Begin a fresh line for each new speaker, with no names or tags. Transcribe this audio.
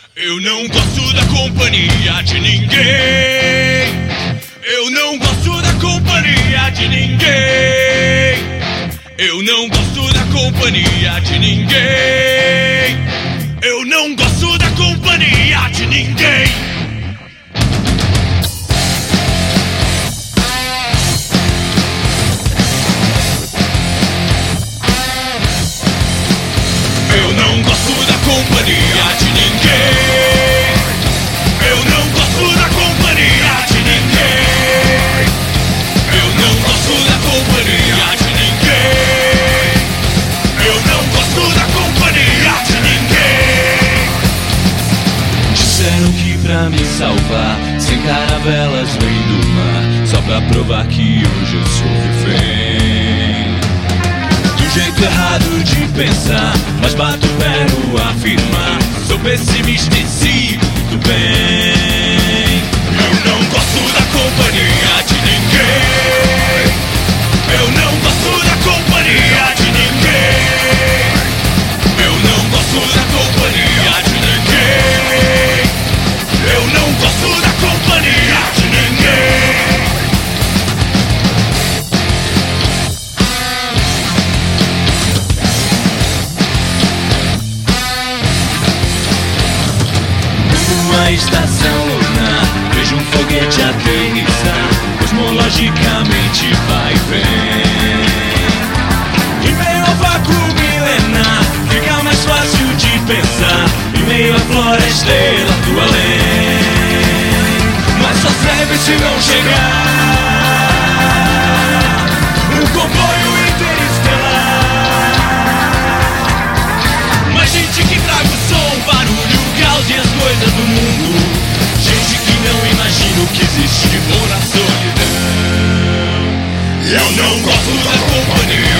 Eu não gosto da companhia de ninguém. Eu não gosto da companhia de ninguém. Eu não gosto da companhia de ninguém. Eu não gosto da companhia de ninguém. Eu não gosto da companhia de ninguém. Eu não gosto da companhia de ninguém. Eu não gosto da companhia de ninguém. Eu não gosto da companhia de ninguém.
Disseram que pra me salvar, sem caravelas vem do mar, só pra provar que hoje eu sou refém do jeito errado de pensar, mas bato o pé no afirmar. Sou pessimista e sigo muito bem.
Eu não gosto da companhia de ninguém. Eu não gosto da companhia de ninguém. Eu não gosto da companhia de ninguém. Eu não gosto da companhia de ninguém.
Numa estação lunar, vejo um foguete aterrissar, cosmologicamente vai e vem. Em meio ao vácuo milenar, fica mais fácil de pensar, em meio à floresta do além. Mas só serve se não chegar um comboio interestelar.
Mas gente que traga o som, barulho, caos e as coisas do mundo. Gente que não imagina o que existe por na solidão. Eu não gosto da companhia